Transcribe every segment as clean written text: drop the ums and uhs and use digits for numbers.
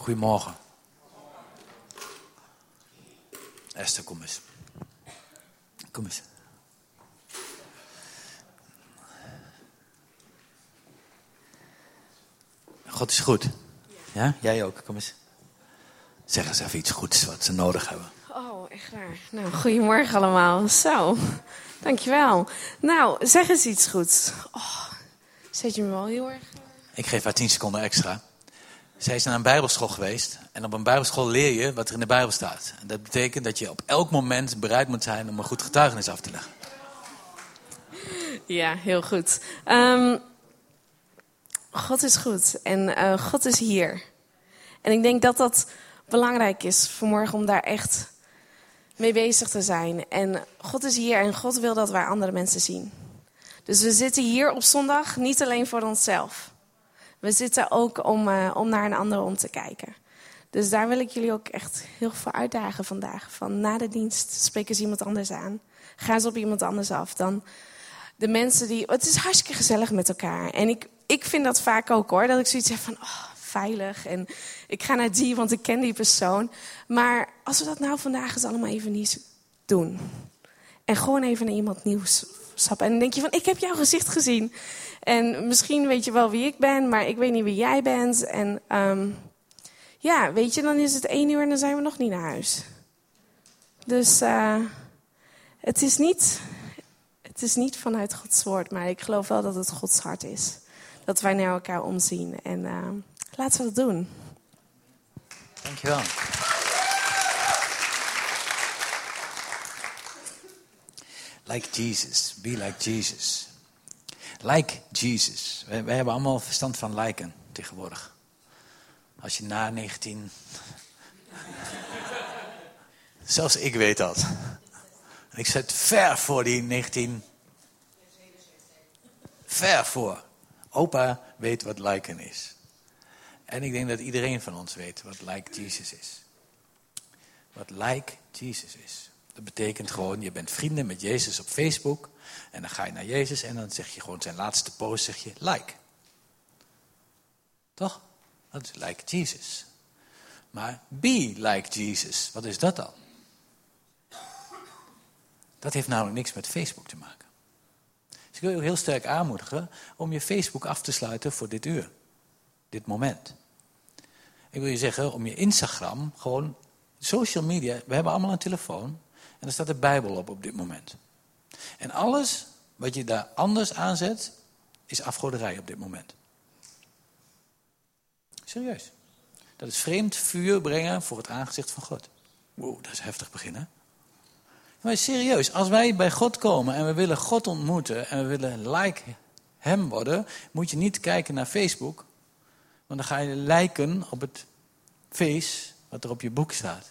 Goedemorgen. Esther, kom eens. Kom eens. God is goed. Ja? Jij ook, kom eens. Zeg eens even iets goeds wat ze nodig hebben. Oh, echt waar. Nou, goedemorgen allemaal. Zo, dankjewel. Nou, zeg eens iets goeds. Oh, zet je me wel heel erg... Ik geef haar 10 seconden extra. Zij is naar een bijbelschool geweest. En op een bijbelschool leer je wat er in de Bijbel staat. En dat betekent dat je op elk moment bereid moet zijn om een goed getuigenis af te leggen. Ja, heel goed. God is goed en God is hier. En ik denk dat dat belangrijk is vanmorgen om daar echt mee bezig te zijn. En God is hier en God wil dat wij andere mensen zien. Dus we zitten hier op zondag niet alleen voor onszelf. We zitten ook om naar een ander om te kijken. Dus daar wil ik jullie ook echt heel veel uitdagen vandaag. Van na de dienst spreek eens iemand anders aan. Ga eens op iemand anders af dan de mensen die... Het is hartstikke gezellig met elkaar. En ik vind dat vaak ook hoor. Dat ik zoiets heb van veilig. En ik ga naar die, want ik ken die persoon. Maar als we dat nou vandaag eens allemaal even niet doen. En gewoon even naar iemand nieuws stappen. En dan denk je van, ik heb jouw gezicht gezien. En misschien weet je wel wie ik ben, maar ik weet niet wie jij bent. En ja, weet je, dan is het 1 uur en dan zijn we nog niet naar huis. Dus het is niet vanuit Gods woord, maar ik geloof wel dat het Gods hart is. Dat wij naar elkaar omzien. En laten we dat doen. Dankjewel. Like Jesus. Be like Jesus. Like Jesus. Wij hebben allemaal verstand van lijken tegenwoordig. Als je na 19... Zelfs ik weet dat. Ik zit ver voor die 19... Ver voor. Opa weet wat lijken is. En ik denk dat iedereen van ons weet wat like Jesus is. Wat like Jesus is. Dat betekent gewoon, je bent vrienden met Jezus op Facebook. En dan ga je naar Jezus en dan zeg je gewoon zijn laatste post, zeg je like. Toch? Dat is like Jesus. Maar be like Jesus, wat is dat dan? Dat heeft namelijk niks met Facebook te maken. Dus ik wil je heel sterk aanmoedigen om je Facebook af te sluiten voor dit uur. Dit moment. Ik wil je zeggen, om je Instagram, gewoon social media, we hebben allemaal een telefoon. En er staat de Bijbel op dit moment. En alles wat je daar anders aanzet, is afgoderij op dit moment. Serieus. Dat is vreemd vuur brengen voor het aangezicht van God. Wow, dat is heftig beginnen. Maar serieus, als wij bij God komen en we willen God ontmoeten en we willen like hem worden, moet je niet kijken naar Facebook. Want dan ga je lijken op het face wat er op je boek staat.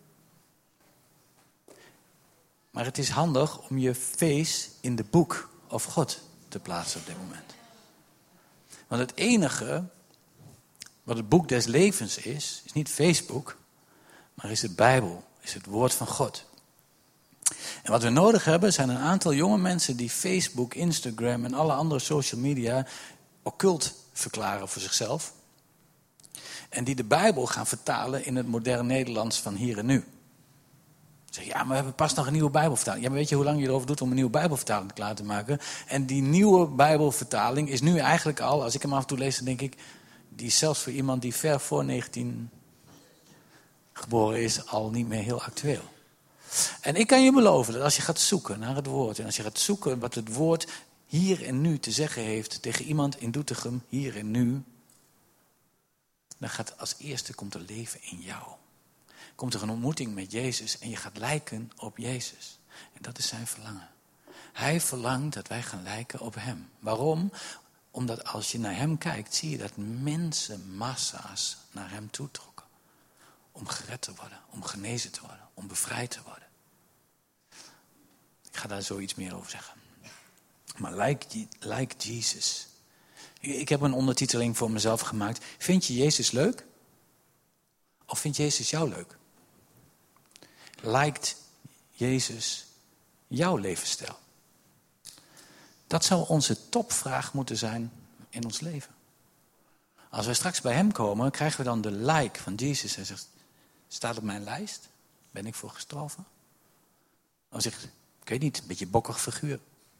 Maar het is handig om je face in de boek of God te plaatsen op dit moment. Want het enige wat het boek des levens is niet Facebook, maar is de Bijbel, is het woord van God. En wat we nodig hebben zijn een aantal jonge mensen die Facebook, Instagram en alle andere social media occult verklaren voor zichzelf. En die de Bijbel gaan vertalen in het moderne Nederlands van hier en nu. Zeg, ja, maar we hebben pas nog een nieuwe Bijbelvertaling. Ja, maar weet je hoe lang je erover doet om een nieuwe Bijbelvertaling klaar te maken? En die nieuwe Bijbelvertaling is nu eigenlijk al, als ik hem af en toe lees, dan denk ik, die is zelfs voor iemand die ver voor 19 geboren is, al niet meer heel actueel. En ik kan je beloven dat als je gaat zoeken naar het woord, en als je gaat zoeken wat het woord hier en nu te zeggen heeft tegen iemand in Doetinchem, hier en nu, dan gaat als eerste komt er leven in jou. Komt er een ontmoeting met Jezus en je gaat lijken op Jezus. En dat is zijn verlangen. Hij verlangt dat wij gaan lijken op hem. Waarom? Omdat als je naar hem kijkt, zie je dat mensen, massa's naar hem toetrokken. Om gered te worden, om genezen te worden, om bevrijd te worden. Ik ga daar zoiets meer over zeggen. Maar like Jesus. Ik heb een ondertiteling voor mezelf gemaakt. Vind je Jezus leuk? Of vindt Jezus jou leuk? Lijkt Jezus jouw levensstijl? Dat zou onze topvraag moeten zijn in ons leven. Als wij straks bij hem komen, krijgen we dan de like van Jezus. Hij zegt, staat op mijn lijst? Ben ik voor gestorven? Of zegt, ik weet niet, een beetje bokkig figuur.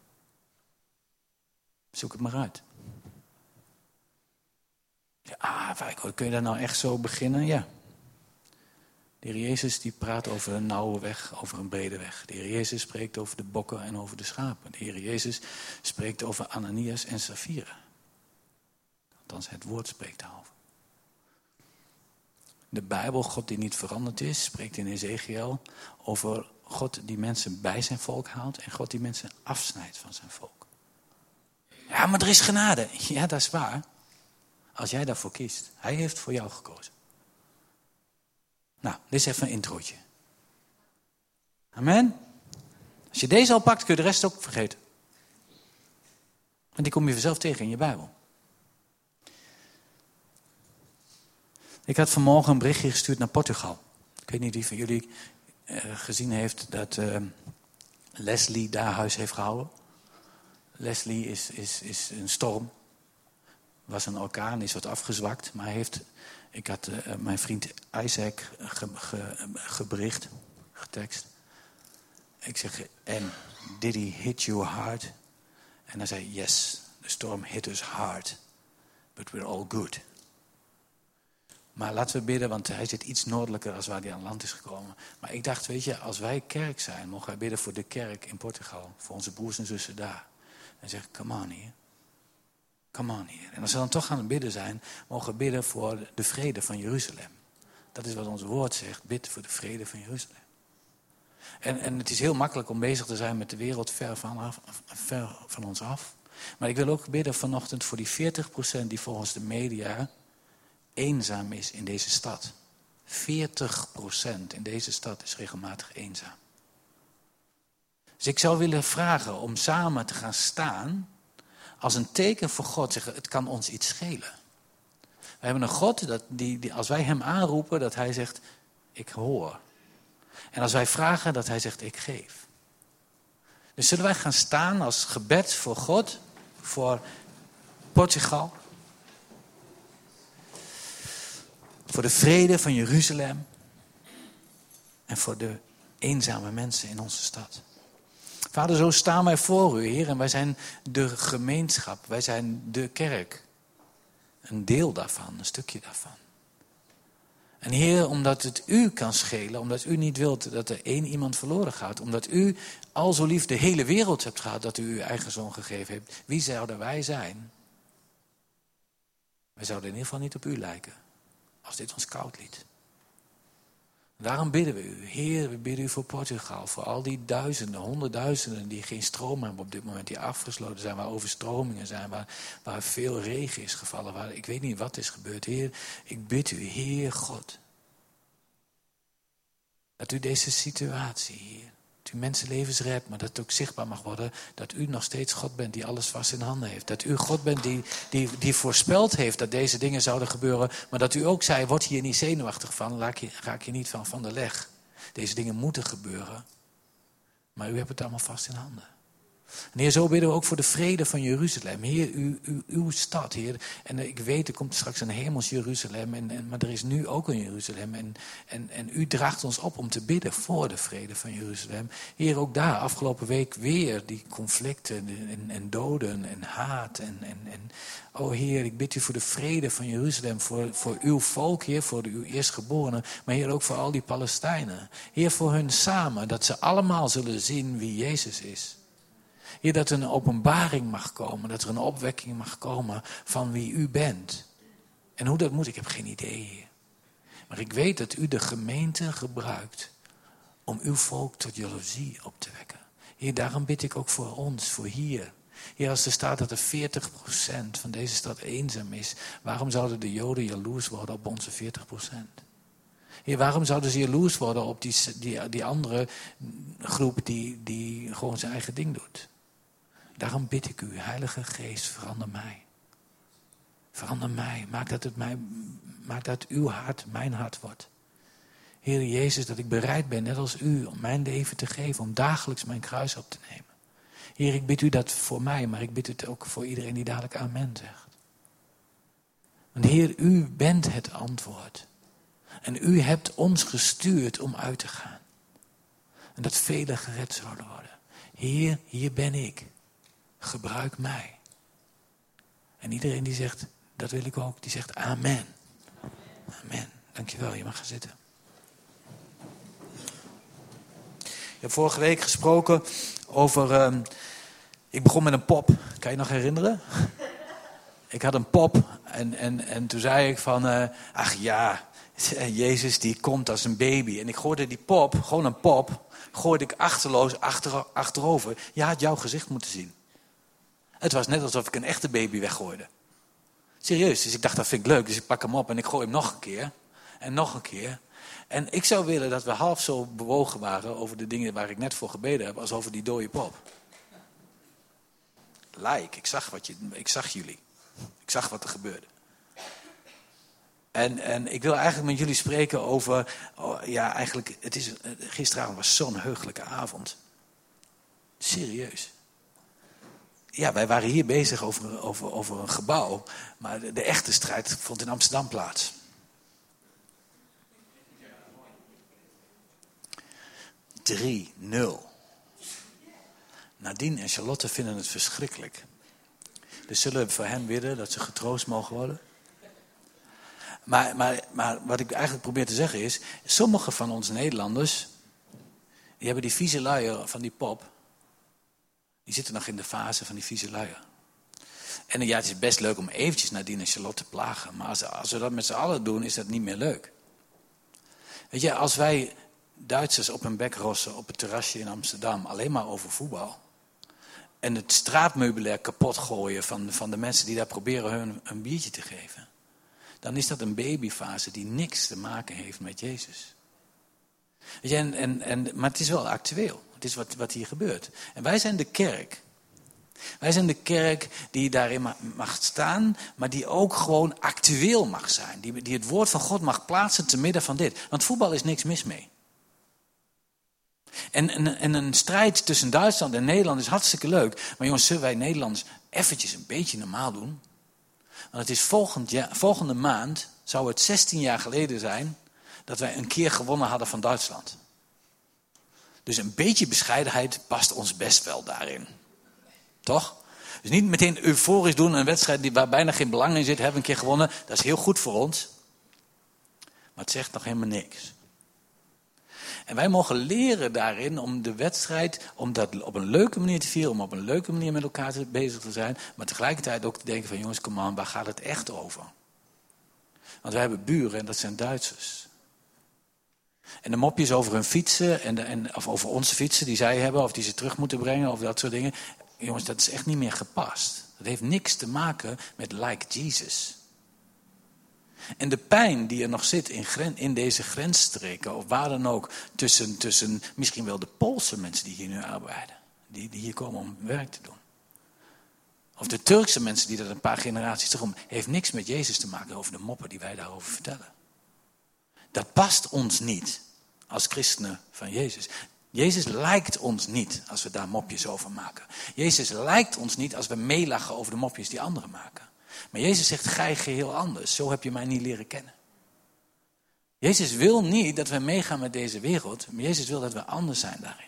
Zoek het maar uit. Ja, kun je daar nou echt zo beginnen? Ja. De Heer Jezus die praat over een nauwe weg, over een brede weg. De Heer Jezus spreekt over de bokken en over de schapen. De Heer Jezus spreekt over Ananias en Safira. Althans, het woord spreekt daarover. De Bijbel, God die niet veranderd is, spreekt in Ezekiel over God die mensen bij zijn volk haalt en God die mensen afsnijdt van zijn volk. Ja, maar er is genade. Ja, dat is waar. Als jij daarvoor kiest. Hij heeft voor jou gekozen. Nou, dit is even een introotje. Amen. Als je deze al pakt, kun je de rest ook vergeten. Want die kom je vanzelf tegen in je Bijbel. Ik had vanmorgen een berichtje gestuurd naar Portugal. Ik weet niet wie van jullie gezien heeft dat Leslie daar huis heeft gehouden. Leslie is een storm. Was een orkaan, is wat afgezwakt. Maar ik had mijn vriend Isaac gebericht, getekst. Ik zeg, en did he hit you hard? En hij zei, yes, the storm hit us hard. But we're all good. Maar laten we bidden, want hij zit iets noordelijker als waar hij aan land is gekomen. Maar ik dacht, weet je, als wij kerk zijn, mogen wij bidden voor de kerk in Portugal. Voor onze broers en zussen daar. En zeggen, come on hier. Come on hier. En als we dan toch aan het bidden zijn, mogen we bidden voor de vrede van Jeruzalem. Dat is wat ons woord zegt, bid voor de vrede van Jeruzalem. En het is heel makkelijk om bezig te zijn met de wereld ver van ons af. Maar ik wil ook bidden vanochtend voor die 40% die volgens de media eenzaam is in deze stad. 40% in deze stad is regelmatig eenzaam. Dus ik zou willen vragen om samen te gaan staan als een teken voor God. Zeggen, het kan ons iets schelen. We hebben een God die als wij hem aanroepen, dat hij zegt, ik hoor. En als wij vragen, dat hij zegt, ik geef. Dus zullen wij gaan staan als gebed voor God, voor Portugal, voor de vrede van Jeruzalem en voor de eenzame mensen in onze stad. Vader, zo staan wij voor u, Heer, en wij zijn de gemeenschap, wij zijn de kerk. Een deel daarvan, een stukje daarvan. En Heer, omdat het u kan schelen, omdat u niet wilt dat er één iemand verloren gaat, omdat u al zo lief de hele wereld hebt gehad dat u uw eigen zoon gegeven hebt, wie zouden wij zijn? Wij zouden in ieder geval niet op u lijken, als dit ons koud liet. Daarom bidden we u, Heer, we bidden u voor Portugal, voor al die duizenden, honderdduizenden die geen stroom hebben op dit moment, die afgesloten zijn, waar overstromingen zijn, waar veel regen is gevallen, waar ik weet niet wat is gebeurd. Heer, ik bid u, Heer God, dat u deze situatie, Heer, dat u mensenlevens redt, maar dat het ook zichtbaar mag worden dat u nog steeds God bent die alles vast in handen heeft. Dat u God bent die voorspeld heeft dat deze dingen zouden gebeuren, maar dat u ook zei, word hier niet zenuwachtig van, raak je niet van de leg. Deze dingen moeten gebeuren, maar u hebt het allemaal vast in handen. En Heer, zo bidden we ook voor de vrede van Jeruzalem. Heer, uw stad, Heer. En ik weet, er komt straks een hemels Jeruzalem. Maar er is nu ook een Jeruzalem. En u draagt ons op om te bidden voor de vrede van Jeruzalem. Heer, ook daar, afgelopen week weer die conflicten en doden en haat. O Heer, ik bid u voor de vrede van Jeruzalem. Voor uw volk, Heer, voor uw eerstgeborenen. Maar Heer, ook voor al die Palestijnen. Heer, voor hun samen, dat ze allemaal zullen zien wie Jezus is. Heer, dat er een openbaring mag komen, dat er een opwekking mag komen van wie u bent. En hoe dat moet, ik heb geen idee, Heer. Maar ik weet dat u de gemeente gebruikt om uw volk tot jaloezie op te wekken. Heer, daarom bid ik ook voor ons, voor hier. Heer, als er staat dat er 40% van deze stad eenzaam is, waarom zouden de Joden jaloers worden op onze 40%? Heer, waarom zouden ze jaloers worden op die andere groep die gewoon zijn eigen ding doet? Daarom bid ik u, Heilige Geest, verander mij. Verander mij. Maak dat uw hart mijn hart wordt. Heer Jezus, dat ik bereid ben, net als u, om mijn leven te geven, om dagelijks mijn kruis op te nemen. Heer, ik bid u dat voor mij, maar ik bid het ook voor iedereen die dadelijk amen zegt. Want Heer, u bent het antwoord. En u hebt ons gestuurd om uit te gaan. En dat velen gered zouden worden. Heer, hier ben ik. Gebruik mij. En iedereen die zegt, dat wil ik ook, die zegt amen. Amen. Dankjewel, je mag gaan zitten. Ik heb vorige week gesproken over... ik begon met een pop. Kan je nog herinneren? Ik had een pop en toen zei ik van... ach ja, Jezus die komt als een baby. En ik gooide die pop, gewoon een pop... gooide ik achterloos achterover. Je had jouw gezicht moeten zien. Het was net alsof ik een echte baby weggooide. Serieus, dus ik dacht dat vind ik leuk. Dus ik pak hem op en ik gooi hem nog een keer. En nog een keer. En ik zou willen dat we half zo bewogen waren... over de dingen waar ik net voor gebeden heb... als over die dode pop. Ik zag jullie. Ik zag wat er gebeurde. En ik wil eigenlijk met jullie spreken over... gisteravond was zo'n heugelijke avond. Serieus. Ja, wij waren hier bezig over een gebouw. Maar de echte strijd vond in Amsterdam plaats. (3-0). Nadine en Charlotte vinden het verschrikkelijk. Dus zullen we voor hen bidden dat ze getroost mogen worden? Maar wat ik eigenlijk probeer te zeggen is... sommige van ons Nederlanders... die hebben die vieze luier van die pop... die zitten nog in de fase van die vieze luier. En ja, het is best leuk om eventjes Nadine en Charlotte te plagen... maar als we dat met z'n allen doen, is dat niet meer leuk. Weet je, als wij Duitsers op hun bek rossen... op het terrasje in Amsterdam, alleen maar over voetbal... en het straatmeubilair kapot gooien van de mensen die daar proberen hun een biertje te geven... dan is dat een babyfase die niks te maken heeft met Jezus. Weet je, maar het is wel actueel. Het is wat hier gebeurt. En wij zijn de kerk. Wij zijn de kerk die daarin mag staan, maar die ook gewoon actueel mag zijn. Die het woord van God mag plaatsen te midden van dit. Want voetbal is niks mis mee. En een strijd tussen Duitsland en Nederland is hartstikke leuk. Maar jongens, zullen wij Nederlanders eventjes een beetje normaal doen? Want het is volgende maand, zou het 16 jaar geleden zijn... dat wij een keer gewonnen hadden van Duitsland. Dus een beetje bescheidenheid past ons best wel daarin. Toch? Dus niet meteen euforisch doen, een wedstrijd waar bijna geen belang in zit... hebben we een keer gewonnen, dat is heel goed voor ons. Maar het zegt nog helemaal niks. En wij mogen leren daarin om de wedstrijd... om dat op een leuke manier te vieren... om op een leuke manier met elkaar bezig te zijn... maar tegelijkertijd ook te denken van... jongens, kom aan, waar gaat het echt over? Want wij hebben buren en dat zijn Duitsers. En de mopjes over hun fietsen... of over onze fietsen die zij hebben... of die ze terug moeten brengen of dat soort dingen... jongens, dat is echt niet meer gepast. Dat heeft niks te maken met like Jesus... En de pijn die er nog zit in deze grensstreken, of waar dan ook, tussen misschien wel de Poolse mensen die hier nu arbeiden. Die hier komen om werk te doen. Of de Turkse mensen die dat een paar generaties terug heeft niks met Jezus te maken over de moppen die wij daarover vertellen. Dat past ons niet als christenen van Jezus. Jezus lijkt ons niet als we daar mopjes over maken. Jezus lijkt ons niet als we meelachen over de mopjes die anderen maken. Maar Jezus zegt, gij geheel anders. Zo heb je mij niet leren kennen. Jezus wil niet dat we meegaan met deze wereld. Maar Jezus wil dat we anders zijn daarin.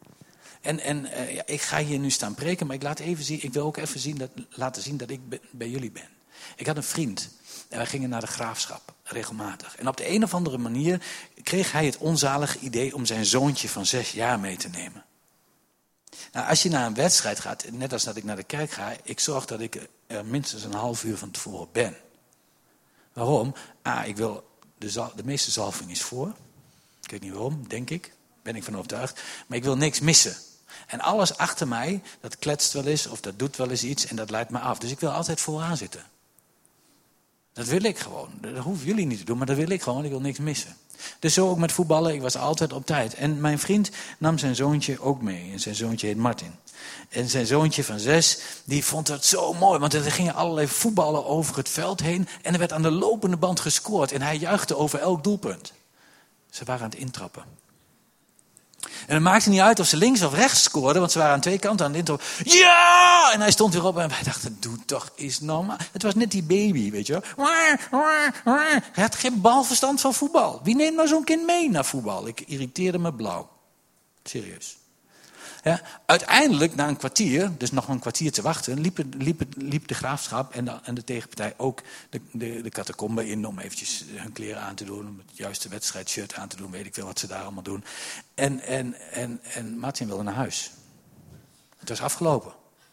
Ik ga hier nu staan preken. Maar ik wil ook even laten zien dat ik bij jullie ben. Ik had een vriend. En wij gingen naar de Graafschap. Regelmatig. En op de een of andere manier kreeg hij het onzalige idee om zijn zoontje van 6 jaar mee te nemen. Nou, als je naar een wedstrijd gaat, net als dat ik naar de kerk ga, ik zorg dat ik er minstens een half uur van tevoren ben. Waarom? Ik wil, de meeste zalving is voor. Ik weet niet waarom, denk ik. Ben ik van overtuigd. Maar ik wil niks missen. En alles achter mij, dat kletst wel eens of dat doet wel eens iets en dat leidt me af. Dus ik wil altijd vooraan zitten. Dat wil ik gewoon. Dat hoeven jullie niet te doen, maar dat wil ik gewoon, want ik wil niks missen. Dus zo ook met voetballen, ik was altijd op tijd. En mijn vriend nam zijn zoontje ook mee. En zijn zoontje heet Martin. En zijn zoontje van 6, die vond dat zo mooi. Want er gingen allerlei voetballen over het veld heen. En er werd aan de lopende band gescoord. En hij juichte over elk doelpunt. Ze waren aan het intrappen. En het maakte niet uit of ze links of rechts scoorden, want ze waren aan twee kanten aan het intro. Ja! En hij stond weer op en wij dachten, doe toch eens normaal. Het was net die baby, weet je wel. Hij had geen balverstand van voetbal. Wie neemt nou zo'n kind mee naar voetbal? Ik irriteerde me blauw. Serieus. Ja, uiteindelijk, na een kwartier, dus nog een kwartier te wachten, liep de Graafschap en de tegenpartij ook de catacombe in om eventjes hun kleren aan te doen, om het juiste wedstrijdshirt aan te doen, weet ik veel wat ze daar allemaal doen. En Martin wilde naar huis. Het was afgelopen.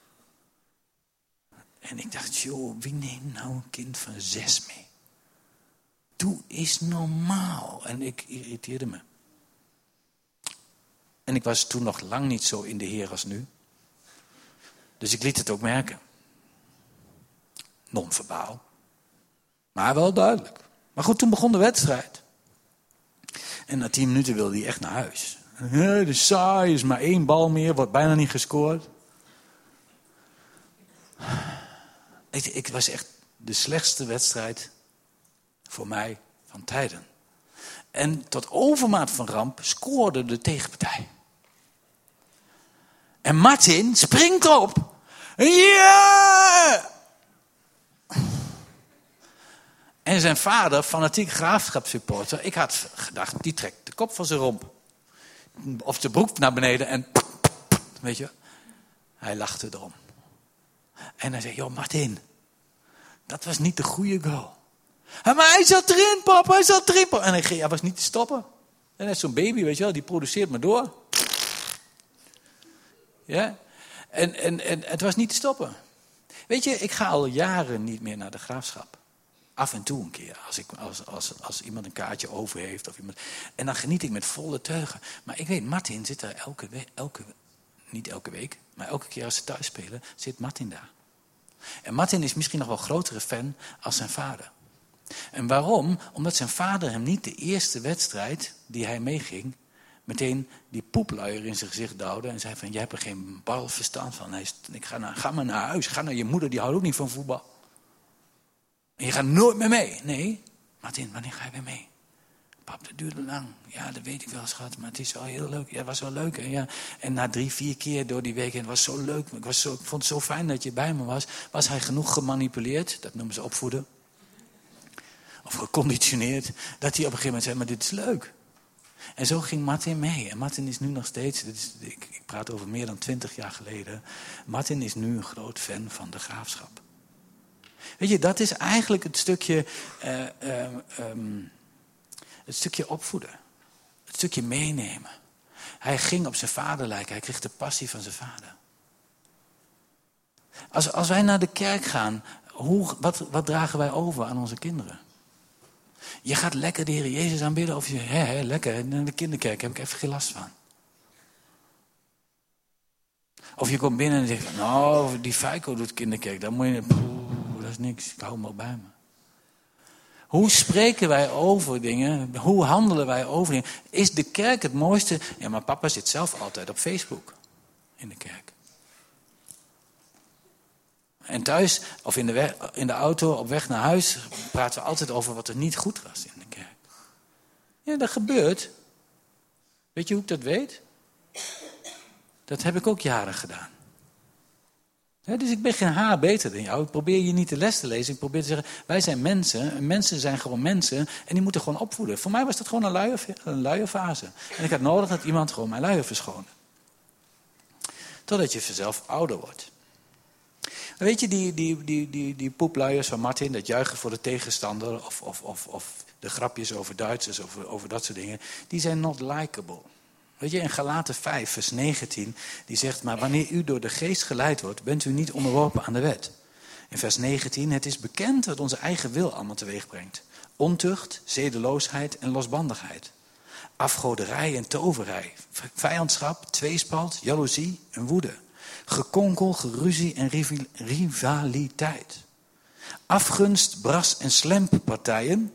En ik dacht, joh, wie neemt nou een kind van 6 mee? Doe eens normaal. En ik irriteerde me. En ik was toen nog lang niet zo in de Heer als nu. Dus ik liet het ook merken. Non-verbaal. Maar wel duidelijk. Maar goed, toen begon de wedstrijd. En na 10 minuten wilde hij echt naar huis. Het is saai, is maar 1 bal meer, wordt bijna niet gescoord. Het was echt de slechtste wedstrijd voor mij van tijden. En tot overmaat van ramp scoorde de tegenpartij. En Martin springt op. Ja! En zijn vader, fanatiek Graafschapssupporter, ik had gedacht, die trekt de kop van zijn romp. Of zijn broek naar beneden en weet je, hij lachte erom. En hij zei, joh Martin, dat was niet de goede goal. Maar hij zat erin, papa, hij zat erin. En hij was niet te stoppen. En net zo'n baby, weet je wel, die produceert maar door. Ja? En het was niet te stoppen. Weet je, ik ga al jaren niet meer naar de Graafschap. Af en toe een keer, als iemand een kaartje over heeft. Of iemand, en dan geniet ik met volle teugen. Maar ik weet, Martin zit daar niet elke week, maar elke keer als ze thuis spelen, zit Martin daar. En Martin is misschien nog wel grotere fan als zijn vader. En waarom? Omdat zijn vader hem niet de eerste wedstrijd die hij meeging, meteen die poepluier in zijn gezicht duwde en zei van, jij hebt er geen bal verstand van. Ga maar naar huis, ga naar je moeder, die houdt ook niet van voetbal. En je gaat nooit meer mee. Nee, Martin, wanneer ga je weer mee? Pap, dat duurde lang. Ja, dat weet ik wel, schat, maar het is wel heel leuk. Ja, het was wel leuk. Ja. En na 3-4 keer door die week, en het was zo leuk. Ik vond het zo fijn dat je bij me was. Was hij genoeg gemanipuleerd, dat noemen ze opvoeden. Of geconditioneerd, dat hij op een gegeven moment zei, maar dit is leuk. En zo ging Martin mee. En Martin is nu nog steeds, ik praat over meer dan 20 jaar geleden. Martin is nu een groot fan van de Graafschap. Weet je, dat is eigenlijk het stukje opvoeden. Het stukje meenemen. Hij ging op zijn vader lijken. Hij kreeg de passie van zijn vader. Als wij naar de kerk gaan, wat dragen wij over aan onze kinderen? Je gaat lekker de Heer Jezus aanbidden of je, lekker, in de kinderkerk heb ik even geen last van. Of je komt binnen en zegt, nou, die Feiko doet kinderkerk, daar moet je, dat is niks, ik hou hem wel bij me. Hoe spreken wij over dingen? Hoe handelen wij over dingen? Is de kerk het mooiste? Ja, maar papa zit zelf altijd op Facebook in de kerk. En thuis, of in de auto, op weg naar huis, praten we altijd over wat er niet goed was in de kerk. Ja, dat gebeurt. Weet je hoe ik dat weet? Dat heb ik ook jaren gedaan. Dus ik ben geen haar beter dan jou. Ik probeer je niet de les te lezen. Ik probeer te zeggen, wij zijn mensen. En mensen zijn gewoon mensen. En die moeten gewoon opvoeden. Voor mij was dat gewoon een luie fase. En ik had nodig dat iemand gewoon mijn luier verschoonde. Totdat je vanzelf ouder wordt. Weet je, die poepluiers van Martin, dat juichen voor de tegenstander, of de grapjes over Duitsers, over dat soort dingen, die zijn not likable. Weet je, in Galaten 5, vers 19, die zegt, maar wanneer u door de geest geleid wordt, bent u niet onderworpen aan de wet. In vers 19, het is bekend wat onze eigen wil allemaal teweeg brengt. Ontucht, zedeloosheid en losbandigheid. Afgoderij en toverij. Vijandschap, tweespalt, jaloezie en woede. Gekonkel, geruzie en rivaliteit. Afgunst, bras en slemppartijen.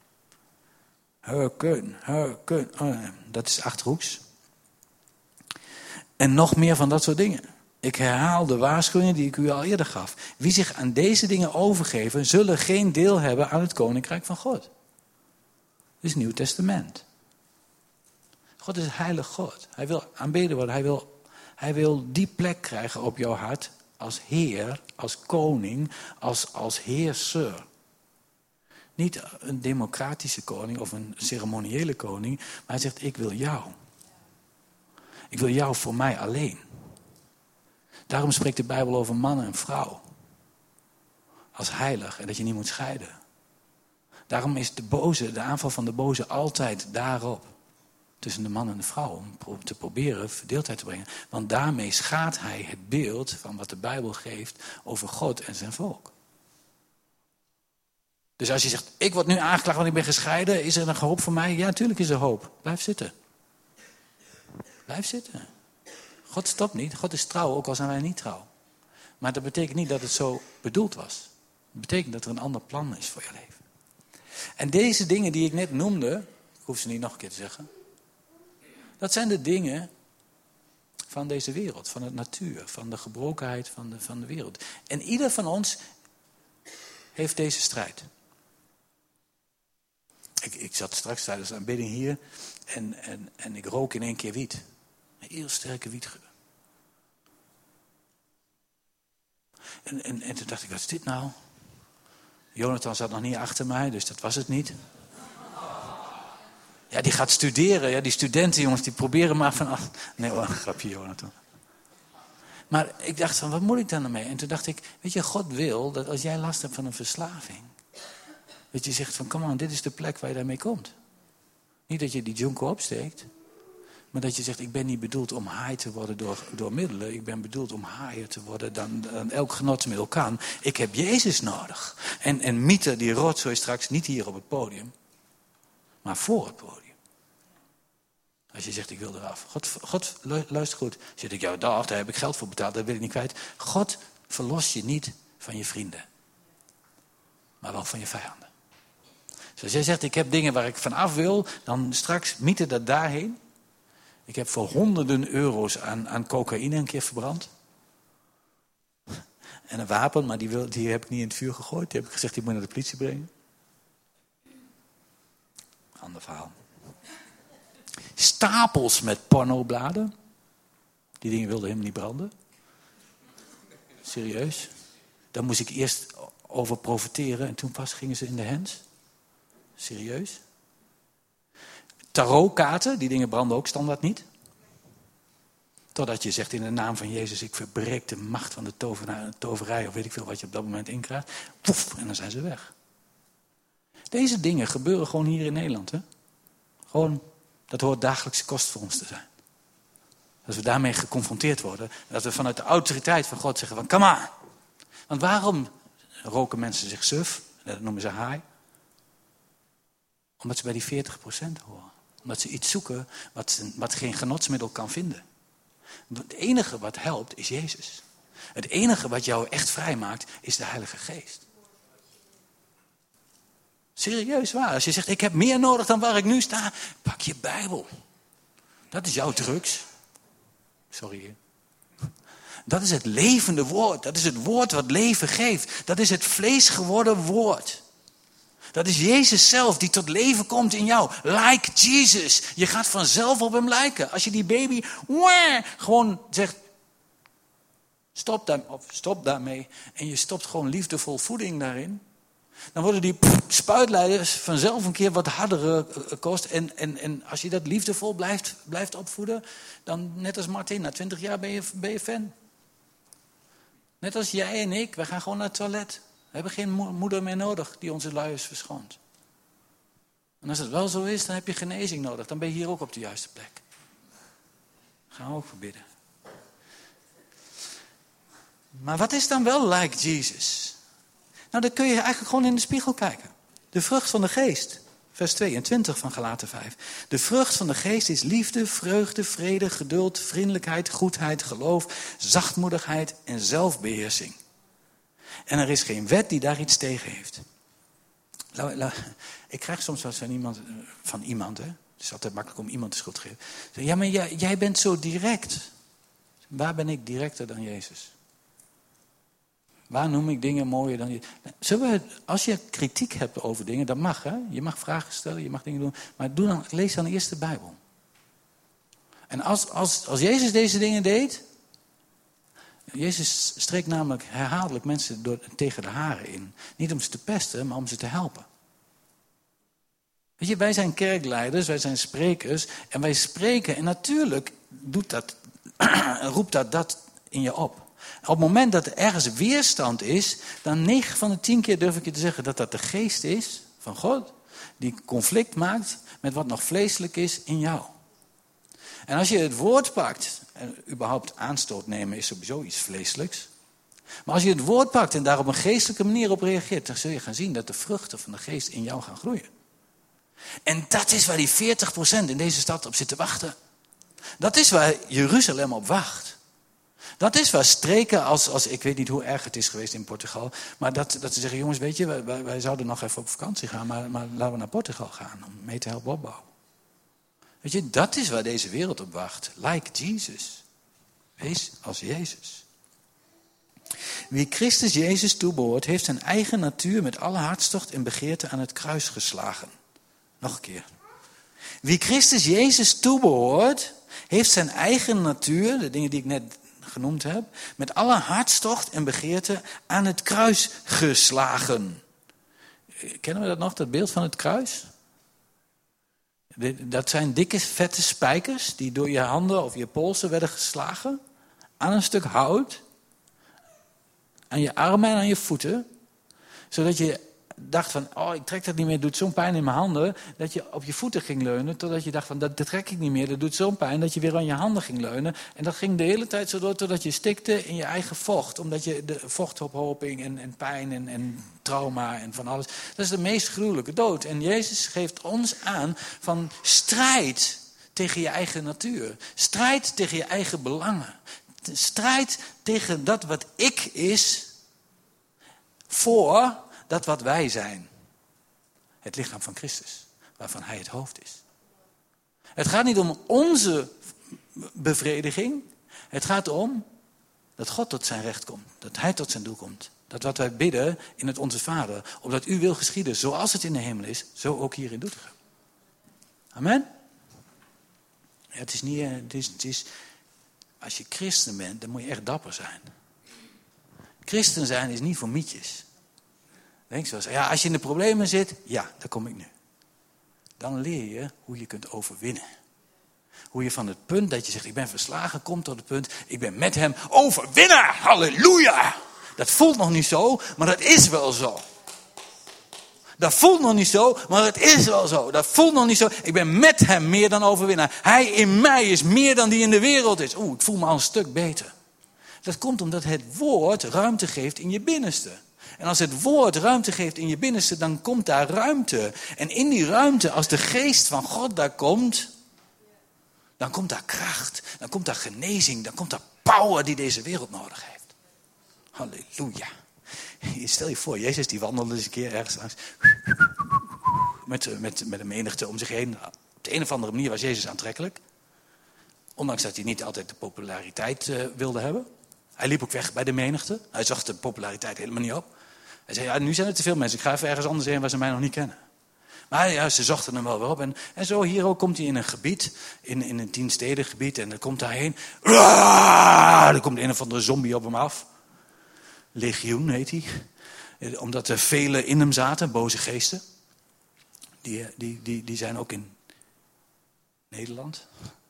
Dat is Achterhoeks. En nog meer van dat soort dingen. Ik herhaal de waarschuwingen die ik u al eerder gaf. Wie zich aan deze dingen overgeven, zullen geen deel hebben aan het koninkrijk van God. Dit is het Nieuw Testament. God is een heilig God. Hij wil aanbeden worden. Hij wil die plek krijgen op jouw hart als Heer, als koning, als heerser. Niet een democratische koning of een ceremoniële koning, maar hij zegt, ik wil jou. Ik wil jou voor mij alleen. Daarom spreekt de Bijbel over man en vrouw. Als heilig en dat je niet moet scheiden. Daarom is de aanval van de boze altijd daarop. Tussen de man en de vrouw. Om te proberen verdeeldheid te brengen. Want daarmee schaadt hij het beeld van wat de Bijbel geeft over God en zijn volk. Dus als je zegt, ik word nu aangeklaagd want ik ben gescheiden. Is er een hoop voor mij? Ja, natuurlijk is er hoop. Blijf zitten. Blijf zitten. God stopt niet. God is trouw, ook al zijn wij niet trouw. Maar dat betekent niet dat het zo bedoeld was. Het betekent dat er een ander plan is voor je leven. En deze dingen die ik net noemde, ik hoef ze niet nog een keer te zeggen. Dat zijn de dingen van deze wereld, van de natuur, van de gebrokenheid van de wereld. En ieder van ons heeft deze strijd. Ik zat straks tijdens de aanbidding hier en ik rook in één keer wiet. Een heel sterke wietgeur. En toen dacht ik, wat is dit nou? Jonathan zat nog niet achter mij, dus dat was het niet. Ja, die gaat studeren. Ja, die studenten, jongens, die proberen maar vanaf. Nee hoor, grapje, Jonathan. Maar ik dacht van, wat moet ik dan ermee? En toen dacht ik, weet je, God wil dat als jij last hebt van een verslaving, dat je zegt van, kom aan, dit is de plek waar je daarmee komt. Niet dat je die jonko opsteekt, maar dat je zegt, ik ben niet bedoeld om haai te worden door middelen. Ik ben bedoeld om haaier te worden dan elk genotsmiddel kan. Ik heb Jezus nodig. En Mieter, die rotzooi straks niet hier op het podium, maar voor het podium. Als je zegt, ik wil eraf. God luister goed. Zit ik, ja, daar heb ik geld voor betaald, dat wil ik niet kwijt. God verlost je niet van je vrienden. Maar wel van je vijanden. Dus als jij zegt, ik heb dingen waar ik van af wil, dan straks Mieter dat daarheen. Ik heb voor honderden euro's aan cocaïne een keer verbrand. En een wapen, maar die heb ik niet in het vuur gegooid. Die heb ik gezegd, die moet je naar de politie brengen. Ander verhaal. Stapels met pornobladen. Die dingen wilden helemaal niet branden. Serieus. Daar moest ik eerst over profiteren en toen pas gingen ze in de hands. Serieus. Tarotkaarten, die dingen branden ook standaard niet. Totdat je zegt in de naam van Jezus, ik verbreek de macht van de toverij, of weet ik veel wat je op dat moment inkrijgt. Poef, en dan zijn ze weg. Deze dingen gebeuren gewoon hier in Nederland. Hè? Gewoon, dat hoort dagelijkse kost voor ons te zijn. Dat we daarmee geconfronteerd worden. Dat we vanuit de autoriteit van God zeggen van, kom aan. Want waarom roken mensen zich suf? Dat noemen ze haai. Omdat ze bij die 40% horen. Omdat ze iets zoeken wat geen genotsmiddel kan vinden. Het enige wat helpt is Jezus. Het enige wat jou echt vrij maakt is de Heilige Geest. Serieus waar. Als je zegt, ik heb meer nodig dan waar ik nu sta, pak je Bijbel. Dat is jouw drugs. Sorry. Dat is het levende woord. Dat is het woord wat leven geeft. Dat is het vlees geworden woord. Dat is Jezus zelf die tot leven komt in jou. Like Jesus. Je gaat vanzelf op hem lijken. Als je die baby gewoon zegt, stop daarmee. En je stopt gewoon liefdevol voeding daarin. Dan worden die spuitleiders vanzelf een keer wat hardere kost. En als je dat liefdevol blijft opvoeden, dan net als Martin, na 20 jaar ben je fan. Net als jij en ik, wij gaan gewoon naar het toilet. We hebben geen moeder meer nodig die onze luiers verschoont. En als het wel zo is, dan heb je genezing nodig. Dan ben je hier ook op de juiste plek. Gaan we ook voor bidden. Maar wat is dan wel like Jesus? Nou, dan kun je eigenlijk gewoon in de spiegel kijken. De vrucht van de geest. Vers 22 van Galaten 5. De vrucht van de geest is liefde, vreugde, vrede, geduld, vriendelijkheid, goedheid, geloof, zachtmoedigheid en zelfbeheersing. En er is geen wet die daar iets tegen heeft. Ik krijg soms wel van iemand, hè? Het is altijd makkelijk om iemand de schuld te geven. Ja, maar jij bent zo direct. Waar ben ik directer dan Jezus? Waar noem ik dingen mooier dan je? Als je kritiek hebt over dingen, dat mag. Hè? Je mag vragen stellen, je mag dingen doen. Maar lees dan eerst de Bijbel. En als Jezus deze dingen deed... Jezus streek namelijk herhaaldelijk mensen tegen de haren in. Niet om ze te pesten, maar om ze te helpen. Weet je, wij zijn kerkleiders, wij zijn sprekers. En wij spreken en natuurlijk roept dat in je op. Op het moment dat er ergens weerstand is... dan 9 van de 10 keer durf ik je te zeggen dat de geest is van God... die conflict maakt met wat nog vleeselijk is in jou. En als je het woord pakt... en überhaupt aanstoot nemen is sowieso iets vleeselijks... maar als je het woord pakt en daar op een geestelijke manier op reageert... dan zul je gaan zien dat de vruchten van de geest in jou gaan groeien. En dat is waar die 40% in deze stad op zit te wachten. Dat is waar Jeruzalem op wacht. Dat is waar streken als ik weet niet hoe erg het is geweest in Portugal... maar dat ze zeggen, jongens, weet je, wij zouden nog even op vakantie gaan... maar laten we naar Portugal gaan om mee te helpen opbouwen. Weet je, dat is waar deze wereld op wacht. Like Jesus. Wees als Jezus. Wie Christus Jezus toebehoort, heeft zijn eigen natuur met alle hartstocht en begeerte aan het kruis geslagen. Nog een keer. Wie Christus Jezus toebehoort, heeft zijn eigen natuur, de dingen die ik net genoemd heb, met alle hartstocht en begeerte aan het kruis geslagen. Kennen we dat nog, dat beeld van het kruis? Dat zijn dikke, vette spijkers die door je handen of je polsen werden geslagen. Aan een stuk hout. Aan je armen en aan je voeten. Zodat je dacht van, ik trek dat niet meer, het doet zo'n pijn in mijn handen. Dat je op je voeten ging leunen, totdat je dacht van, dat trek ik niet meer, dat doet zo'n pijn. Dat je weer aan je handen ging leunen. En dat ging de hele tijd zo door, totdat je stikte in je eigen vocht. Omdat je de vochtophoping en pijn en trauma en van alles. Dat is de meest gruwelijke dood. En Jezus geeft ons aan van strijd tegen je eigen natuur. Strijd tegen je eigen belangen. Strijd tegen dat wat ik is, voor dat wat wij zijn. Het lichaam van Christus, waarvan hij het hoofd is. Het gaat niet om onze bevrediging. Het gaat om dat God tot zijn recht komt. Dat hij tot zijn doel komt. Dat wat wij bidden in het Onze Vader, opdat uw wil geschieden zoals het in de hemel is, zo ook hier in Doetinchem. Amen? Ja, het is, als je christen bent, dan moet je echt dapper zijn. Christen zijn is niet voor mietjes. Denk zoals, ja, als je in de problemen zit, ja, daar kom ik nu. Dan leer je hoe je kunt overwinnen. Hoe je van het punt dat je zegt, ik ben verslagen, komt tot het punt, ik ben met hem overwinnaar. Halleluja! Dat voelt nog niet zo, maar dat is wel zo. Dat voelt nog niet zo, maar het is wel zo. Dat voelt nog niet zo. Ik ben met hem meer dan overwinnaar. Hij in mij is meer dan die in de wereld is. Ik voel me al een stuk beter. Dat komt omdat het woord ruimte geeft in je binnenste. En als het woord ruimte geeft in je binnenste, dan komt daar ruimte. En in die ruimte, als de geest van God daar komt, dan komt daar kracht. Dan komt daar genezing. Dan komt daar power die deze wereld nodig heeft. Halleluja. Stel je voor, Jezus die wandelde eens een keer ergens langs. Met een menigte om zich heen. Op de een of andere manier was Jezus aantrekkelijk. Ondanks dat hij niet altijd de populariteit wilde hebben. Hij liep ook weg bij de menigte. Hij zag de populariteit helemaal niet op. Hij zei, ja, nu zijn er te veel mensen. Ik ga even ergens anders heen waar ze mij nog niet kennen. Maar ja, ze zochten hem wel weer op. En zo hier ook komt hij in een gebied. In een 10-steden gebied. En dan komt daarheen. Er komt een of andere zombie op hem af. Legioen heet hij. Omdat er vele in hem zaten, boze geesten. Die zijn ook in Nederland.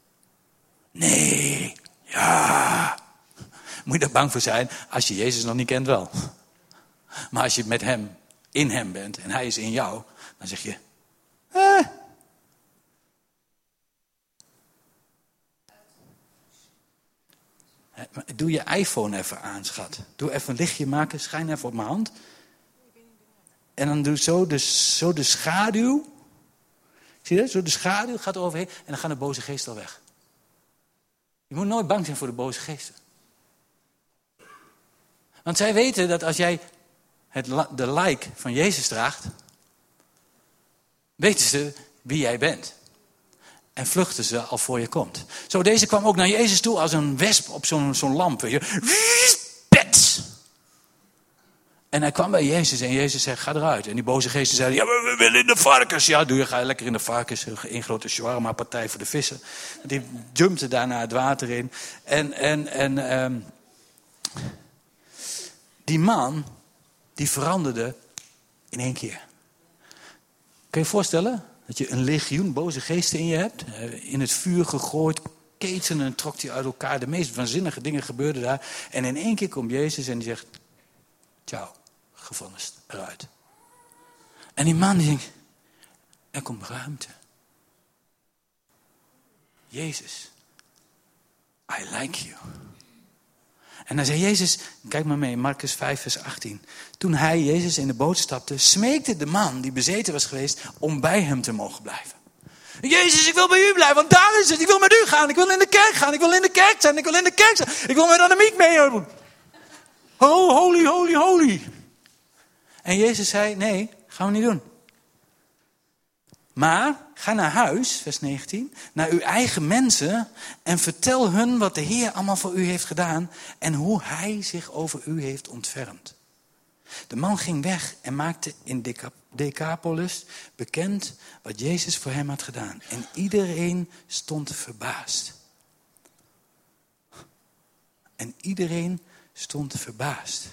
Nee, ja. Moet je daar bang voor zijn als je Jezus nog niet kent wel. Maar als je met hem, in hem bent en hij is in jou, dan zeg je... Doe je iPhone even aan, schat. Doe even een lichtje maken, schijn even op mijn hand. En dan doe zo de schaduw. Zie je dat? Zo de schaduw gaat er overheen en dan gaan de boze geesten al weg. Je moet nooit bang zijn voor de boze geesten. Want zij weten dat als jij de like van Jezus draagt, weten ze wie jij bent. En vluchten ze al voor je komt. Zo, deze kwam ook naar Jezus toe als een wesp op zo'n lamp. Pets! En hij kwam bij Jezus en Jezus zei, ga eruit. En die boze geesten zeiden, ja, we willen in de varkens. Ja, ga lekker in de varkens. Een grote shawarma partij voor de vissen. Die jumpte daarna het water in. En die man, die veranderde in 1 keer. Kun je je voorstellen dat je een legioen boze geesten in je hebt? In het vuur gegooid, ketenen trok hij uit elkaar. De meest waanzinnige dingen gebeurden daar. En in 1 keer komt Jezus en die zegt, ciao, gevonnist, eruit. En die man die denkt, er komt ruimte. Jezus, I like you. En dan zei Jezus, kijk maar mee, Marcus 5 vers 18. Toen hij, Jezus, in de boot stapte, smeekte de man die bezeten was geweest om bij hem te mogen blijven. Jezus, ik wil bij u blijven, want daar is het. Ik wil met u gaan, ik wil in de kerk gaan, ik wil in de kerk zijn, ik wil in de kerk zijn. Ik wil met Annemiek meedoen. Oh, holy, holy, holy. En Jezus zei, nee, gaan we niet doen. Maar ga naar huis, vers 19, naar uw eigen mensen en vertel hun wat de Heer allemaal voor u heeft gedaan en hoe hij zich over u heeft ontfermd. De man ging weg en maakte in Decapolis bekend wat Jezus voor hem had gedaan. En iedereen stond verbaasd. En iedereen stond verbaasd.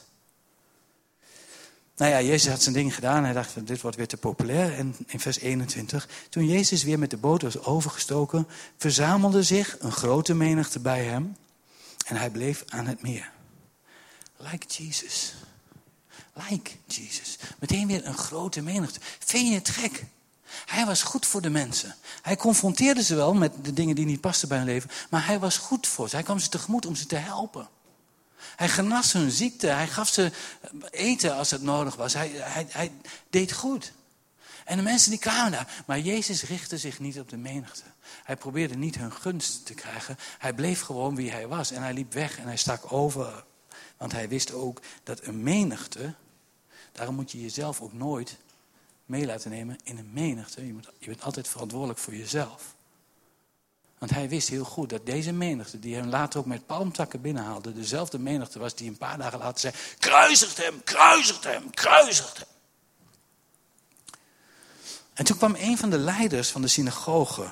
Nou ja, Jezus had zijn ding gedaan. Hij dacht, dit wordt weer te populair. En in vers 21, toen Jezus weer met de boot was overgestoken, verzamelde zich een grote menigte bij hem. En hij bleef aan het meer. Like Jesus. Like Jesus. Meteen weer een grote menigte. Vind je het gek? Hij was goed voor de mensen. Hij confronteerde ze wel met de dingen die niet pasten bij hun leven. Maar hij was goed voor ze. Hij kwam ze tegemoet om ze te helpen. Hij genas hun ziekte. Hij gaf ze eten als het nodig was. Hij deed goed. En de mensen die kwamen daar. Maar Jezus richtte zich niet op de menigte. Hij probeerde niet hun gunst te krijgen. Hij bleef gewoon wie hij was. En hij liep weg en hij stak over. Want hij wist ook dat een menigte. Daarom moet je jezelf ook nooit mee laten nemen in een menigte. Je bent altijd verantwoordelijk voor jezelf. Want hij wist heel goed dat deze menigte, die hem later ook met palmtakken binnenhaalde, dezelfde menigte was die een paar dagen later zei, kruisigt hem, kruisigt hem, kruisigt hem. En toen kwam een van de leiders van de synagoge,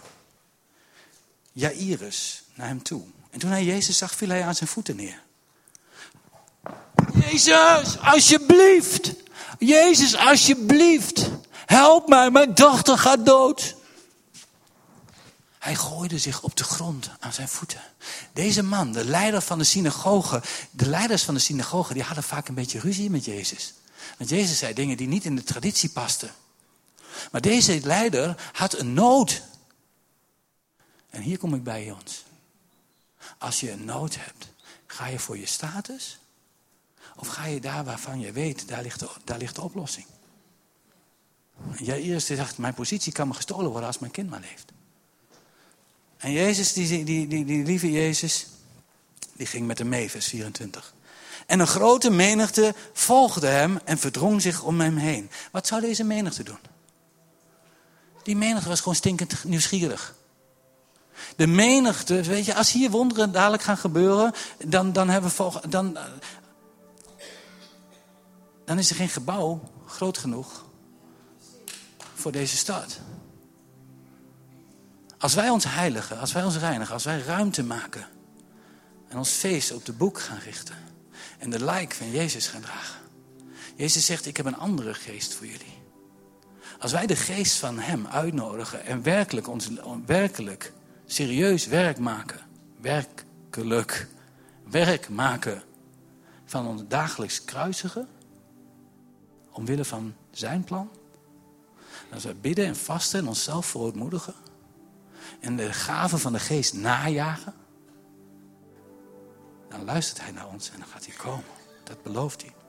Jairus, naar hem toe. En toen hij Jezus zag, viel hij aan zijn voeten neer. Jezus, alsjeblieft. Jezus, alsjeblieft. Help mij, mijn dochter gaat dood. Hij gooide zich op de grond aan zijn voeten. Deze man, de leider van de synagoge. De leiders van de synagoge, die hadden vaak een beetje ruzie met Jezus. Want Jezus zei dingen die niet in de traditie pasten. Maar deze leider had een nood. En hier kom ik bij ons. Als je een nood hebt, ga je voor je status? Of ga je daar waarvan je weet, daar ligt de oplossing? Jairus zegt, mijn positie kan me gestolen worden als mijn kind maar leeft. En Jezus, die lieve Jezus, die ging met hem mee, vers 24. En een grote menigte volgde hem en verdrong zich om hem heen. Wat zou deze menigte doen? Die menigte was gewoon stinkend nieuwsgierig. De menigte, weet je, als hier wonderen dadelijk gaan gebeuren, dan is er geen gebouw groot genoeg voor deze stad. Als wij ons heiligen, als wij ons reinigen, als wij ruimte maken en ons feest op de boek gaan richten en de lijk van Jezus gaan dragen. Jezus zegt, ik heb een andere geest voor jullie. Als wij de geest van hem uitnodigen en werkelijk serieus werk maken van ons dagelijks kruisigen, omwille van zijn plan. Als wij bidden en vasten en onszelf verootmoedigen en de gaven van de geest najagen, dan luistert hij naar ons en dan gaat hij komen. Dat belooft hij.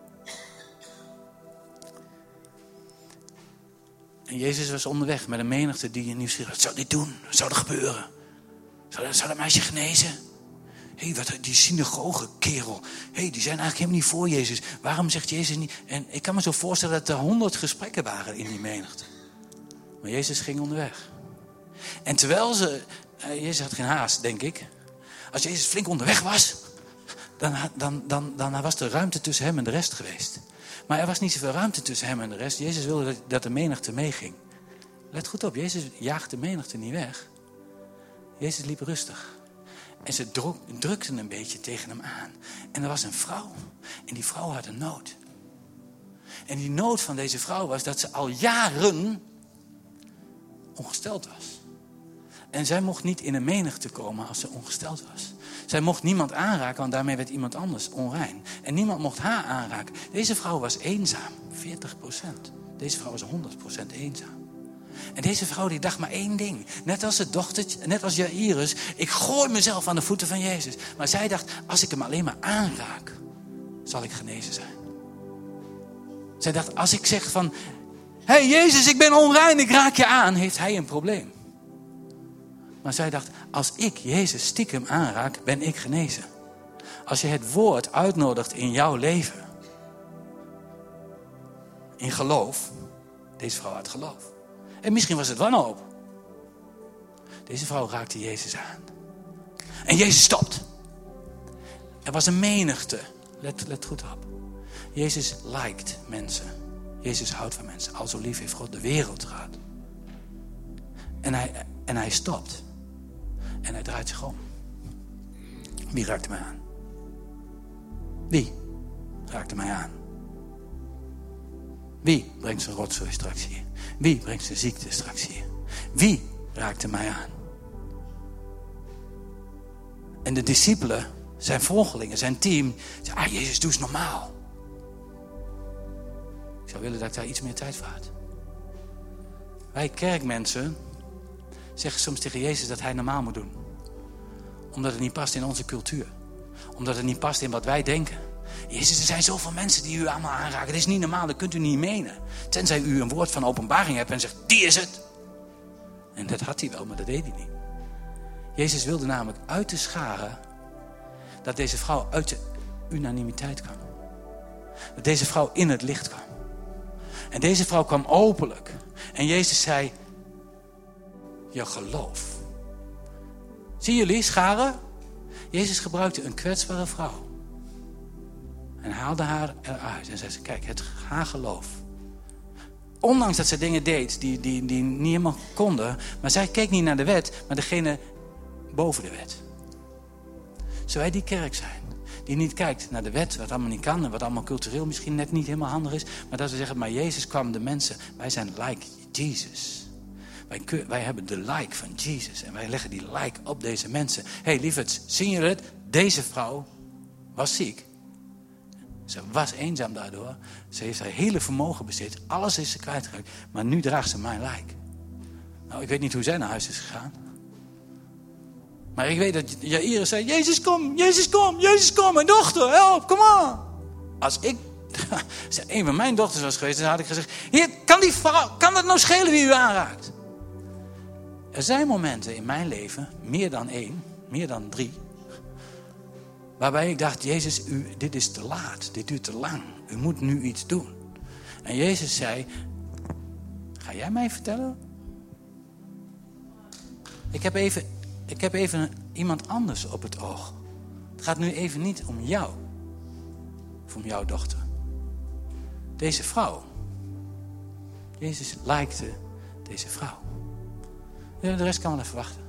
En Jezus was onderweg met een menigte die nieuwsgierig was. Wat zou dit doen? Wat zou er gebeuren? Zou dat meisje genezen? Wat die synagoge kerel. Die zijn eigenlijk helemaal niet voor Jezus. Waarom zegt Jezus niet? En ik kan me zo voorstellen dat er 100 gesprekken waren in die menigte. Maar Jezus ging onderweg. En terwijl Jezus had geen haast, denk ik. Als Jezus flink onderweg was, dan was er ruimte tussen hem en de rest geweest. Maar er was niet zoveel ruimte tussen hem en de rest. Jezus wilde dat de menigte meeging. Let goed op, Jezus jaagt de menigte niet weg. Jezus liep rustig. En ze drukten een beetje tegen hem aan. En er was een vrouw. En die vrouw had een nood. En die nood van deze vrouw was dat ze al jaren ongesteld was. En zij mocht niet in een menigte komen als ze ongesteld was. Zij mocht niemand aanraken, want daarmee werd iemand anders onrein. En niemand mocht haar aanraken. Deze vrouw was eenzaam, 40%. Deze vrouw was 100% eenzaam. En deze vrouw die dacht maar één ding. Net als het dochtertje, net als Jairus. Ik gooi mezelf aan de voeten van Jezus. Maar zij dacht, als ik hem alleen maar aanraak, zal ik genezen zijn. Zij dacht, als ik zeg van, hey Jezus, ik ben onrein, ik raak je aan, heeft hij een probleem. Maar zij dacht, als ik Jezus stiekem aanraak, ben ik genezen. Als je het woord uitnodigt in jouw leven, in geloof, deze vrouw had geloof. En misschien was het wanhoop. Deze vrouw raakte Jezus aan. En Jezus stopt. Er was een menigte. Let goed op. Jezus liked mensen. Jezus houdt van mensen. Al zo lief heeft God de wereld gehad. En hij stopt. En hij draait zich om. Wie raakte mij aan? Wie raakte mij aan? Wie brengt zijn rotzooi straks hier? Wie brengt zijn ziekte straks hier? Wie raakte mij aan? En de discipelen, zijn volgelingen, zijn team, zeiden, Jezus, doe eens normaal. Ik zou willen dat ik daar iets meer tijd voor had. Wij kerkmensen zeggen soms tegen Jezus dat hij normaal moet doen. Omdat het niet past in onze cultuur. Omdat het niet past in wat wij denken. Jezus, er zijn zoveel mensen die u allemaal aanraken. Dat is niet normaal, dat kunt u niet menen. Tenzij u een woord van openbaring hebt en zegt, die is het. En dat had hij wel, maar dat deed hij niet. Jezus wilde namelijk uit de scharen dat deze vrouw uit de unanimiteit kwam. Dat deze vrouw in het licht kwam. En deze vrouw kwam openlijk. En Jezus zei, je geloof. Zien jullie, scharen? Jezus gebruikte een kwetsbare vrouw. En haalde haar eruit. En zei ze, kijk, haar geloof. Ondanks dat ze dingen deed die niet helemaal konden. Maar zij keek niet naar de wet, maar degene boven de wet. Zou wij die kerk zijn? Die niet kijkt naar de wet, wat allemaal niet kan. En wat allemaal cultureel misschien net niet helemaal handig is. Maar dat we zeggen, maar Jezus kwam de mensen. Wij zijn like Jesus. Wij hebben de like van Jesus. En wij leggen die like op deze mensen. Hé, lieverds, zien jullie het? Deze vrouw was ziek. Ze was eenzaam daardoor. Ze heeft haar hele vermogen bezit. Alles is ze kwijtgeraakt. Maar nu draagt ze mijn lijk. Nou, ik weet niet hoe zij naar huis is gegaan. Maar ik weet dat Jairus zei, Jezus kom, Jezus kom, Jezus kom. Mijn dochter, help, kom aan. Als ik een van mijn dochters was geweest, dan had ik gezegd, Heer, kan dat nou schelen wie u aanraakt? Er zijn momenten in mijn leven, meer dan 1, meer dan 3... waarbij ik dacht, Jezus, dit is te laat. Dit duurt te lang. U moet nu iets doen. En Jezus zei, ga jij mij vertellen? Ik heb even iemand anders op het oog. Het gaat nu even niet om jou. Of om jouw dochter. Deze vrouw. Jezus lijkte deze vrouw. Ja, de rest kan wel even wachten.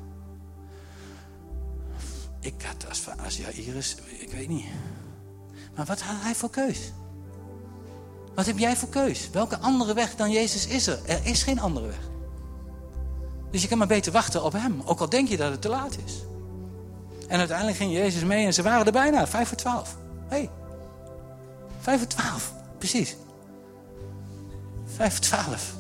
Ik had als Jairus, ik weet niet. Maar wat had hij voor keus? Wat heb jij voor keus? Welke andere weg dan Jezus is er? Er is geen andere weg. Dus je kan maar beter wachten op hem. Ook al denk je dat het te laat is. En uiteindelijk ging Jezus mee en ze waren er bijna. 5:12. Hé. 5:12. Precies. 5:12.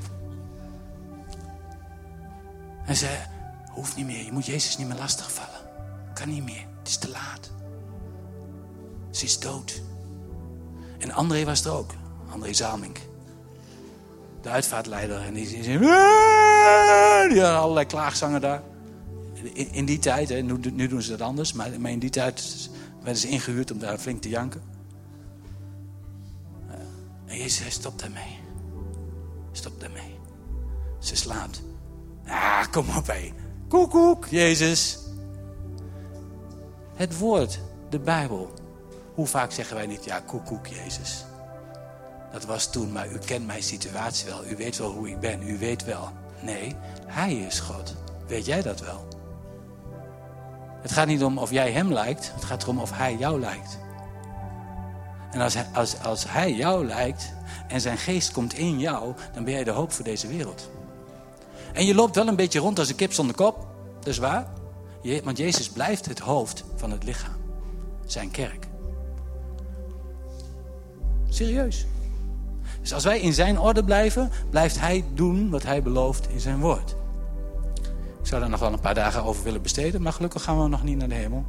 En ze hoeft niet meer. Je moet Jezus niet meer lastigvallen. Kan niet meer. Het is te laat. Ze is dood. En André was er ook. André Zalmink. De uitvaartleider. En die had allerlei klaagzangen daar. In die tijd. Hè, nu doen ze dat anders. Maar in die tijd werden ze ingehuurd om daar flink te janken. En Jezus zei, stop daarmee. Stop daarmee. Ze slaapt. Kom op hé. Koekoek, Jezus. Het woord, de Bijbel. Hoe vaak zeggen wij niet, ja, koekoek, Jezus. dat was toen, maar u kent mijn situatie wel. U weet wel hoe ik ben, u weet wel. Nee, hij is God. Weet jij dat wel? Het gaat niet om of jij hem lijkt, het gaat erom of hij jou lijkt. En als hij jou lijkt en zijn geest komt in jou, dan ben jij de hoop voor deze wereld. En je loopt wel een beetje rond als een kip zonder kop, dat is waar. Want Jezus blijft het hoofd van het lichaam, zijn kerk. Serieus. Dus als wij in zijn orde blijven, blijft hij doen wat hij belooft in zijn woord. Ik zou daar nog wel een paar dagen over willen besteden, maar gelukkig gaan we nog niet naar de hemel.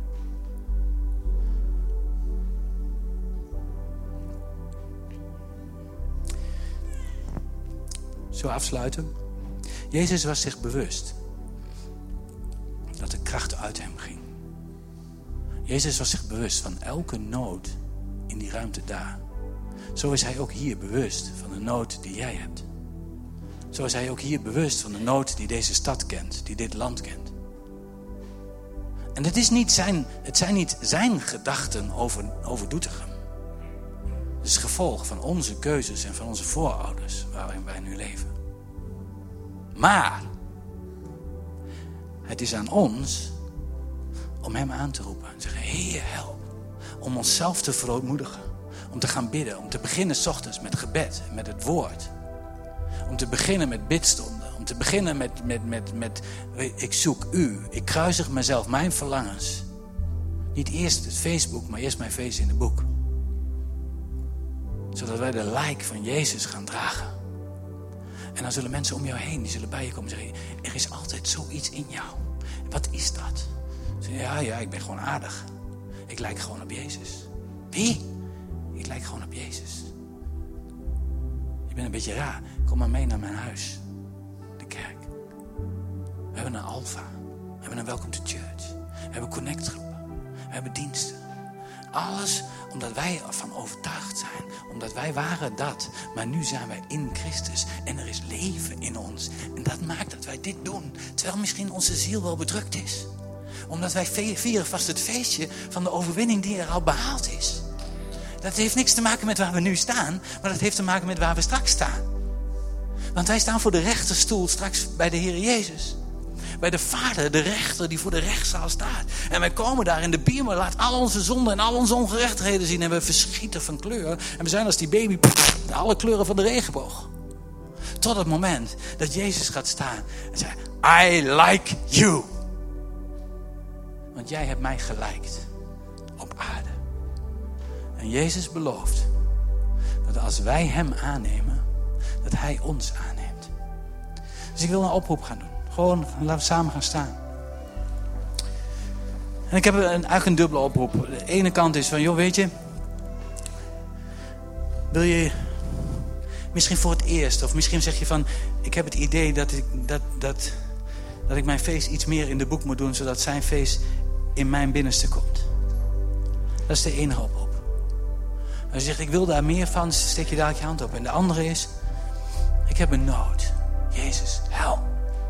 Zo afsluiten. Jezus was zich bewust dat de kracht uit hem ging. Jezus was zich bewust van elke nood in die ruimte daar. Zo is hij ook hier bewust van de nood die jij hebt. Zo is hij ook hier bewust van de nood die deze stad kent, die dit land kent. En het zijn niet zijn gedachten over Doetinchem. Het is het gevolg van onze keuzes en van onze voorouders waarin wij nu leven. Maar het is aan ons om hem aan te roepen en zeggen: Heer, help. Om onszelf te verootmoedigen. Om te gaan bidden. Om te beginnen 's ochtends met gebed en met het woord. Om te beginnen met bidstonden. Om te beginnen met ik zoek u. Ik kruisig mezelf, mijn verlangens. Niet eerst het feestboek, maar eerst mijn feest in het boek. Zodat wij de lijk van Jezus gaan dragen. En dan zullen mensen om jou heen, die zullen bij je komen en zeggen: er is altijd zoiets in jou. Wat is dat? Ja, ik ben gewoon aardig. Ik lijk gewoon op Jezus. Wie? Ik lijk gewoon op Jezus. Je bent een beetje raar. Kom maar mee naar mijn huis. De kerk. We hebben een Alpha. We hebben een Welcome to Church. We hebben connectgroepen. We hebben diensten. Alles omdat wij ervan overtuigd zijn. Omdat wij waren dat. Maar nu zijn wij in Christus. En er is leven in ons. En dat maakt dat wij dit doen. Terwijl misschien onze ziel wel bedrukt is. Omdat wij vieren vast het feestje van de overwinning die er al behaald is. Dat heeft niks te maken met waar we nu staan. Maar dat heeft te maken met waar we straks staan. Want wij staan voor de rechterstoel straks bij de Heer Jezus. Bij de Vader, de rechter die voor de rechtszaal staat. En wij komen daar in de biemer, laat al onze zonden en al onze ongerechtigheden zien. En we verschieten van kleur. En we zijn als die baby, alle kleuren van de regenboog. Tot het moment dat Jezus gaat staan en zegt: I like you. Want jij hebt mij gelijkt op aarde. En Jezus belooft dat als wij hem aannemen, dat hij ons aanneemt. Dus ik wil een oproep gaan doen. Gewoon, laten we samen gaan staan. En ik heb eigenlijk een dubbele oproep. De ene kant is van, joh, weet je, wil je misschien voor het eerst, of misschien zeg je van, ik heb het idee dat ik mijn feest iets meer in de boek moet doen, zodat zijn feest in mijn binnenste komt. Dat is de ene oproep. Als je zegt, ik wil daar meer van, steek je daar je hand op. En de andere is, ik heb een nood. Jezus, help.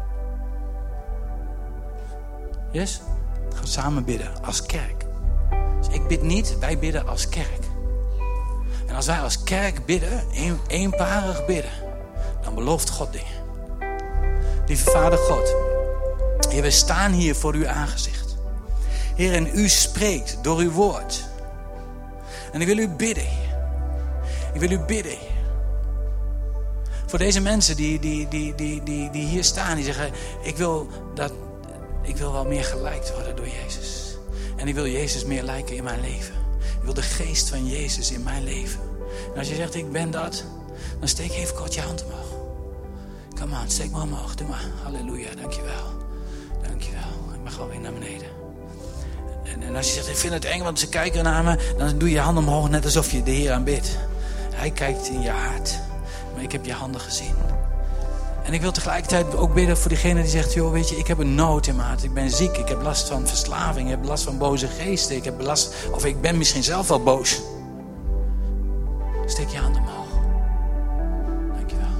Yes? We gaan samen bidden als kerk. Dus ik bid niet, wij bidden als kerk. En als wij als kerk bidden, eenparig bidden, dan belooft God dingen. Lieve Vader God, Heer, we staan hier voor uw aangezicht. Heer, en u spreekt door uw woord. En ik wil u bidden, Heer. Ik wil u bidden, Heer. Voor deze mensen die hier staan, die zeggen, ik wil wel meer gelijkt worden door Jezus. En ik wil Jezus meer lijken in mijn leven. Ik wil de geest van Jezus in mijn leven. En als je zegt, ik ben dat, dan steek even kort je hand omhoog. Kom aan, steek maar omhoog. Doe maar. Halleluja, dankjewel. Dankjewel. Ik mag gewoon weer naar beneden. En als je zegt, ik vind het eng, want ze kijken naar me, dan doe je handen omhoog, net alsof je de Heer aanbidt. Hij kijkt in je hart. Maar ik heb je handen gezien. En ik wil tegelijkertijd ook bidden voor diegene die zegt, joh, weet je, ik heb een nood in mijn hart. Ik ben ziek, ik heb last van verslaving, ik heb last van boze geesten. Ik ben misschien zelf wel boos. Steek je hand omhoog. Dankjewel.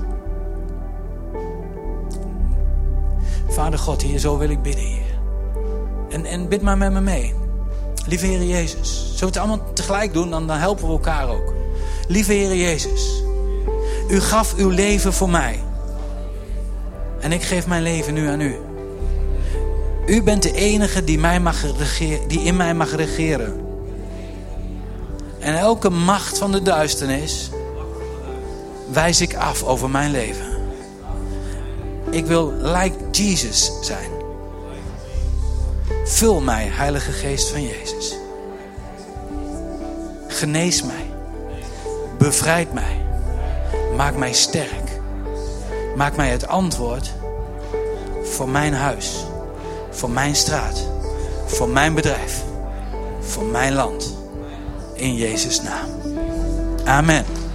Vader God, Heer, zo wil ik bidden, Heer. En bid maar met me mee. Lieve Heer Jezus. Zullen we het allemaal tegelijk doen, dan helpen we elkaar ook. Lieve Heer Jezus. U gaf uw leven voor mij. En ik geef mijn leven nu aan u. U bent de enige die in mij mag regeren. En elke macht van de duisternis wijs ik af over mijn leven. Ik wil like Jesus zijn. Vul mij, Heilige Geest van Jezus. Genees mij. Bevrijd mij. Maak mij sterk. Maak mij het antwoord voor mijn huis. Voor mijn straat. Voor mijn bedrijf. Voor mijn land. In Jezus' naam. Amen.